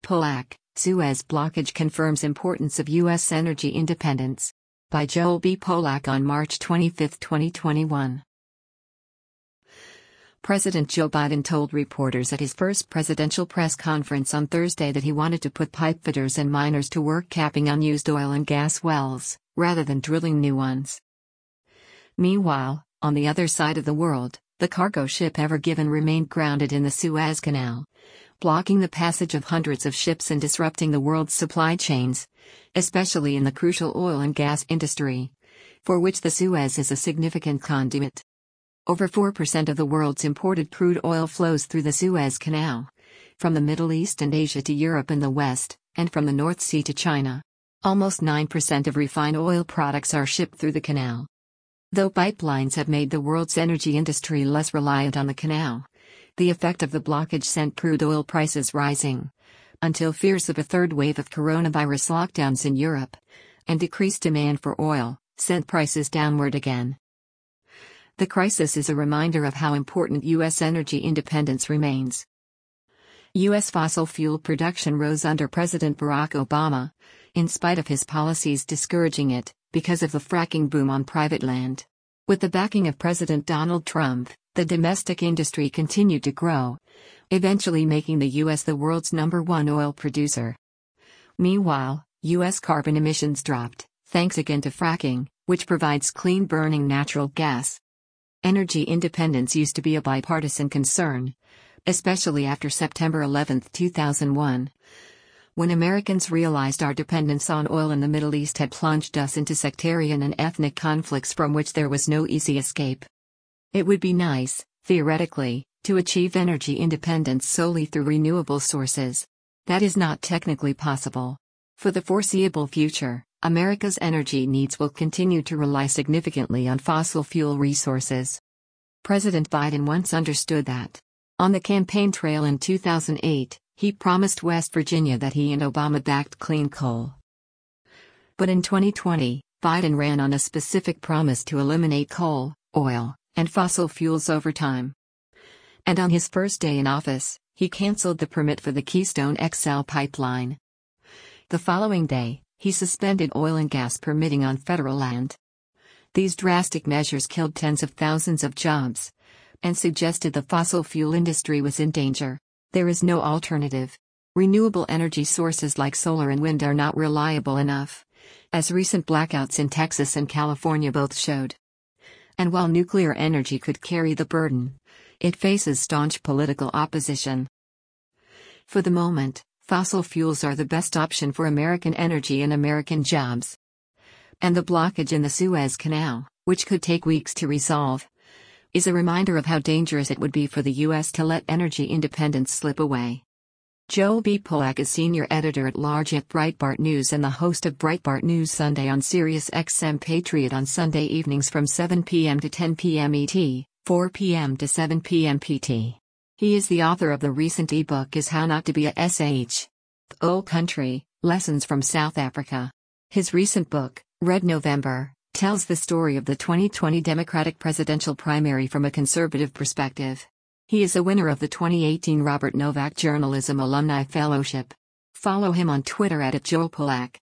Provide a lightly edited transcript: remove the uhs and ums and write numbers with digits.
Polak, Suez blockage confirms importance of U.S. energy independence. By Joel B. Polak on March 25, 2021. President Joe Biden told reporters at his first presidential press conference on Thursday that he wanted to put pipefitters and miners to work capping unused oil and gas wells, rather than drilling new ones. Meanwhile, on the other side of the world, the cargo ship Ever Given remained grounded in the Suez Canal, blocking the passage of hundreds of ships and disrupting the world's supply chains, especially in the crucial oil and gas industry, for which the Suez is a significant conduit. Over 4% of the world's imported crude oil flows through the Suez Canal, from the Middle East and Asia to Europe and the West, and from the North Sea to China. Almost 9% of refined oil products are shipped through the canal. Though pipelines have made the world's energy industry less reliant on the canal, the effect of the blockage sent crude oil prices rising, until fears of a third wave of coronavirus lockdowns in Europe and decreased demand for oil sent prices downward again. The crisis is a reminder of how important U.S. energy independence remains. U.S. fossil fuel production rose under President Barack Obama, in spite of his policies discouraging it, because of the fracking boom on private land. With the backing of President Donald Trump, the domestic industry continued to grow, eventually making the U.S. the world's #1 oil producer. Meanwhile, U.S. carbon emissions dropped, thanks again to fracking, which provides clean-burning natural gas. Energy independence used to be a bipartisan concern, especially after September 11, 2001, when Americans realized our dependence on oil in the Middle East had plunged us into sectarian and ethnic conflicts from which there was no easy escape. It would be nice, theoretically, to achieve energy independence solely through renewable sources. That is not technically possible. For the foreseeable future, America's energy needs will continue to rely significantly on fossil fuel resources. President Biden once understood that. On the campaign trail in 2008, he promised West Virginia that he and Obama backed clean coal. But in 2020, Biden ran on a specific promise to eliminate coal, oil, and fossil fuels over time. And on his first day in office, he canceled the permit for the Keystone XL pipeline. The following day, he suspended oil and gas permitting on federal land. These drastic measures killed tens of thousands of jobs and suggested the fossil fuel industry was in danger. There is no alternative. Renewable energy sources like solar and wind are not reliable enough, as recent blackouts in Texas and California both showed. And while nuclear energy could carry the burden, it faces staunch political opposition. For the moment, fossil fuels are the best option for American energy and American jobs. And the blockage in the Suez Canal, which could take weeks to resolve, is a reminder of how dangerous it would be for the U.S. to let energy independence slip away. Joel B. Polak is senior editor-at-large at Breitbart News and the host of Breitbart News Sunday on Sirius XM Patriot on Sunday evenings from 7 p.m. to 10 p.m. ET, 4 p.m. to 7 p.m. PT. He is the author of the recent ebook Is How Not to Be a SH. The Old Country, Lessons from South Africa. His recent book, Red November, tells the story of the 2020 Democratic presidential primary from a conservative perspective. He is a winner of the 2018 Robert Novak Journalism Alumni Fellowship. Follow him on Twitter @JoelPolak.